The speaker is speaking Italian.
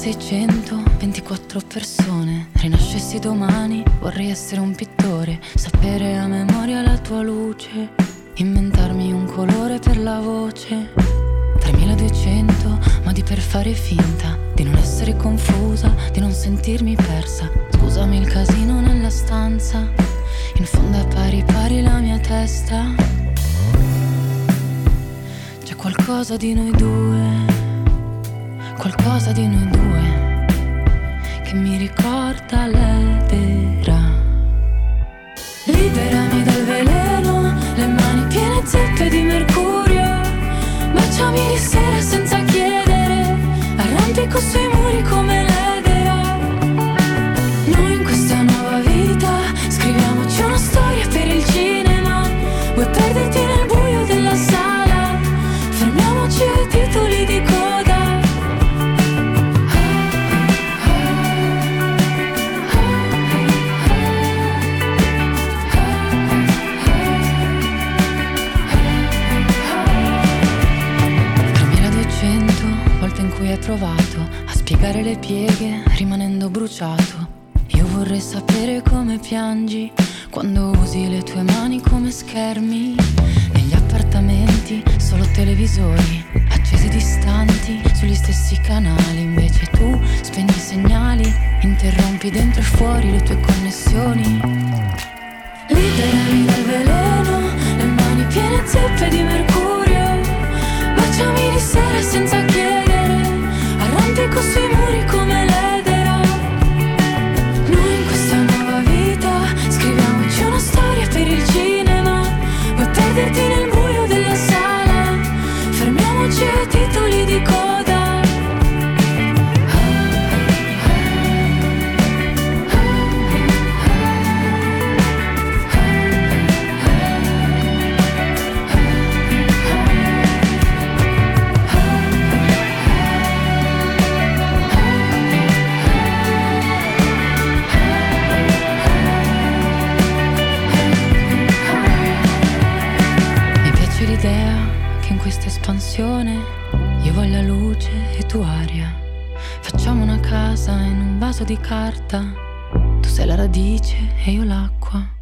600, 24 persone. Rinascessi domani, vorrei essere un pittore, sapere a memoria la tua luce, inventarmi un colore per la voce. 3200 modi per fare finta di non essere confusa, di non sentirmi persa. Scusami il casino nella stanza, in fondo è pari pari la mia testa. C'è qualcosa di noi due, qualcosa di noi due che mi ricorda l'edera. Liberami dal veleno, le mani piene zeppe di mercurio. Baciami di sera senza chiedere, arrampico sui muri come l'edera. Noi in questa nuova vita scriviamoci una storia per il cinema. Vuoi perderti nel buio della sala? Fermiamoci ai titoli di coda. In cui hai provato a spiegare le pieghe rimanendo bruciato. Io vorrei sapere come piangi quando usi le tue mani come schermi. Negli appartamenti solo televisori accesi distanti sugli stessi canali. Invece tu spegni i segnali, interrompi dentro e fuori le tue connessioni. Liberami dal veleno, le mani piene zeppe di mercurio. Baciami di sera senza chiedere, arrampico sui muri come l'edera. Noi in questa nuova vita scriviamoci una storia per il cinema. Vuoi perderti nel buio della sala? Fermiamoci ai titoli di coda. Che in questa espansione io voglio luce e tu aria. Facciamo una casa in un vaso di carta, tu sei la radice e io l'acqua.